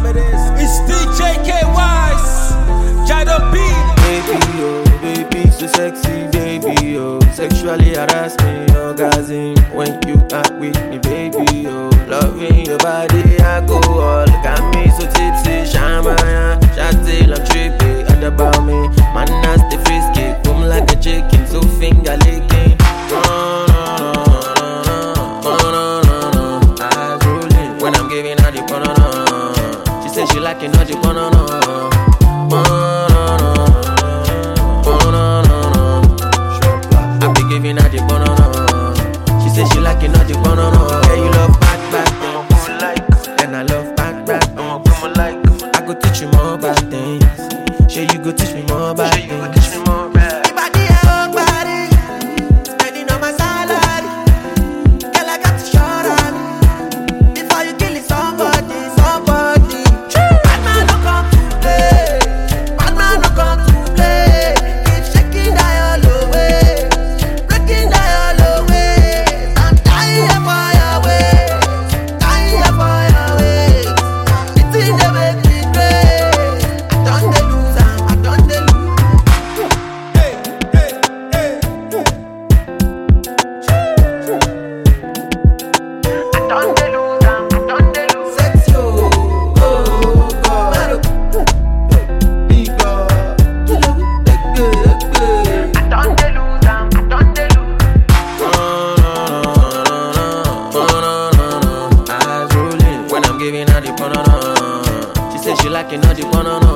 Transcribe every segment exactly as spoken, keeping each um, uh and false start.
time it is. It's D J K Wise, Jado B. Baby, oh, baby, so sexy, baby, oh. Sexually harass me, orgasm when you are with me, baby, oh. Loving your body, I go all. Got me so tipsy, shamaya, shot till I'm trippy. All about me, man, nasty frisky, boom like a chicken, so finger licking. Oh, no, no, no, no, no, no, no. Eyes rolling when I'm giving her the banana. She said she liking all the banana. Oh, giving her the banana. She said she like it, not the banana. Yeah, you love back, back, come like. And I love back, back, come like. I go teach you more about things. Sure, you go teach me more about things. Sure, you go teach me more about things. Body, oh, body, spending on my salary. Girl, I got to short on before you kill it, somebody, somebody. Bad man, don't come to play. Bad man, don't come to play. Keep shaking that all away. She said she like it, not the banana.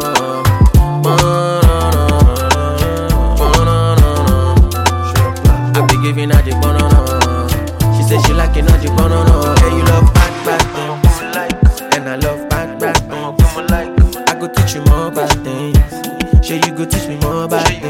I be giving her the banana. She said she like it, not the banana. Yeah, you love back, back, come like. And I love back, back, come like. I go teach you more about things. Sure, you go teach me more about things.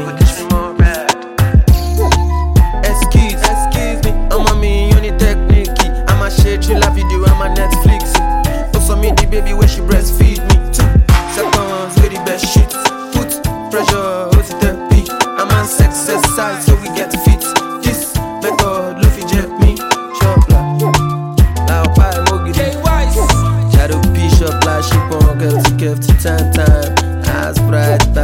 Excuse, excuse me, I'm a me unit technique. I'm a share trailer video, I'm a Netflix. Also me the baby where she breastfeed me too. Second one's with the best shit. Put pressure, what's it the beat? I'm on sex exercise so we get fit. This method, Luffy jet me. Shop like Lao Pai Mogi Shadow P shop like ship on girl to give to time time. Eyes bright.